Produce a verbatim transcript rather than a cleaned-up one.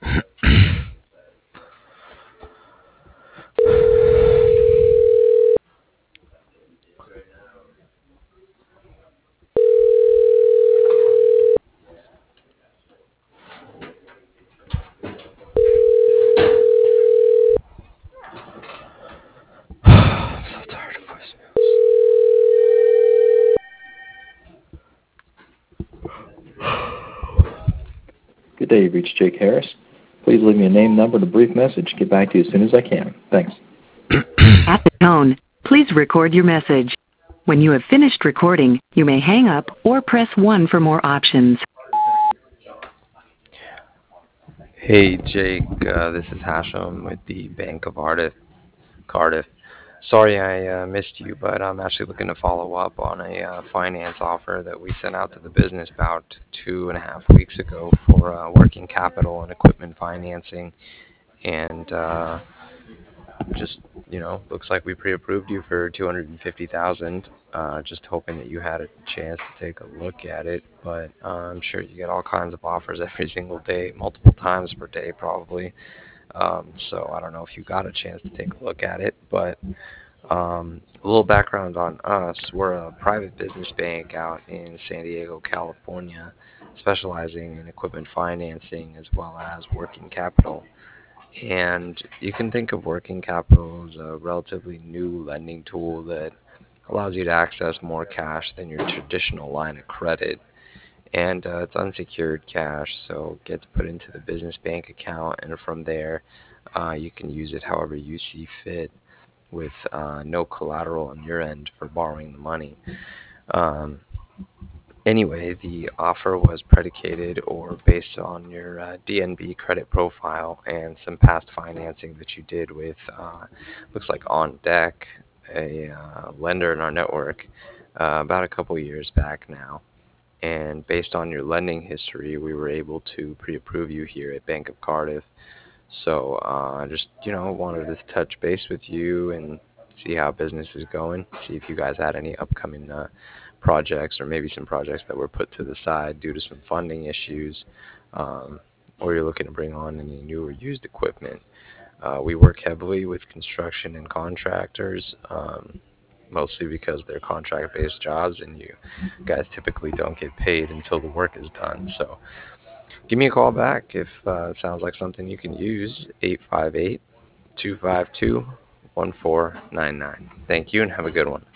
I'm so tired of voicemails. Good day, you've reached Jake Harris. Please leave me a name, number, and a brief message. Get back to you as soon as I can. Thanks. At the tone, please record your message. When you have finished recording, you may hang up or press one for more options. Hey Jake, uh, this is Hashem with the Bank of Cardiff. Cardiff. Sorry I uh, missed you, but I'm actually looking to follow up on a uh, finance offer that we sent out to the business about two and a half weeks ago for uh, working capital and equipment financing. And uh, just, you know, looks like we pre-approved you for two hundred fifty thousand dollars. Uh, just hoping that you had a chance to take a look at it. But uh, I'm sure you get all kinds of offers every single day, multiple times per day probably. Um, so I don't know if you got a chance to take a look at it, but um, a little background on us. We're a private business bank out in San Diego, California, specializing in equipment financing as well as working capital. And you can think of working capital as a relatively new lending tool that allows you to access more cash than your traditional line of credit. And uh, it's unsecured cash, so it gets put into the business bank account, and from there uh, you can use it however you see fit with uh, no collateral on your end for borrowing the money. Um, anyway, the offer was predicated or based on your uh, D N B credit profile and some past financing that you did with, uh, looks like On Deck, a uh, lender in our network, uh, about a couple years back now. And based on your lending history, we were able to pre-approve you here at Bank of Cardiff. So uh, I just, you know, wanted to touch base with you and see how business is going, see if you guys had any upcoming uh, projects or maybe some projects that were put to the side due to some funding issues, um, or you're looking to bring on any new or used equipment. Uh, we work heavily with construction and contractors, um, mostly because they're contract-based jobs and you guys typically don't get paid until the work is done. So give me a call back if uh, it sounds like something you can use, eight five eight, two five two, one four nine nine. Thank you and have a good one.